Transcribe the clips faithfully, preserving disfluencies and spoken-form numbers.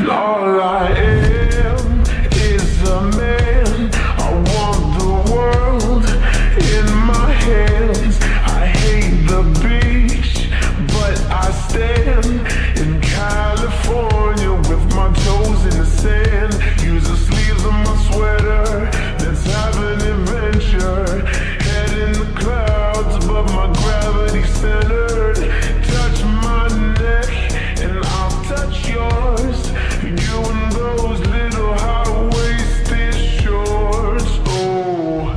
All I am is a man. I want the world in my hands. I hate the beach, but I stand in California with my toes in the sand. Use the sleeves of my sweater. Let's have an adventure. Head in the clouds, but my gravity centered. Touch my neck and I'll touch yours. You and those little high-waisted shorts. Oh,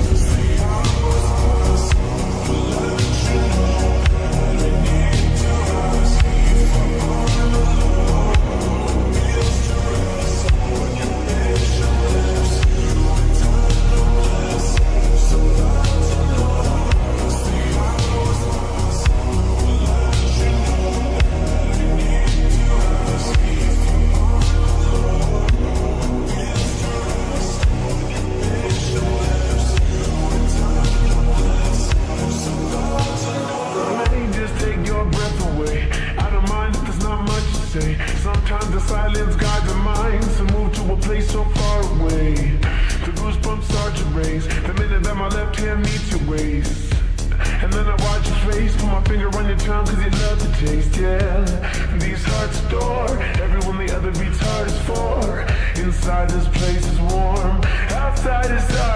sometimes the silence guides the mind to move to a place so far away. The goosebumps start to raise the minute that my left hand meets your waist. And then I watch your face, put my finger on your tongue cause you love the taste, yeah. These hearts adore everyone the other beats hard is for. Inside this place is warm, outside is dark.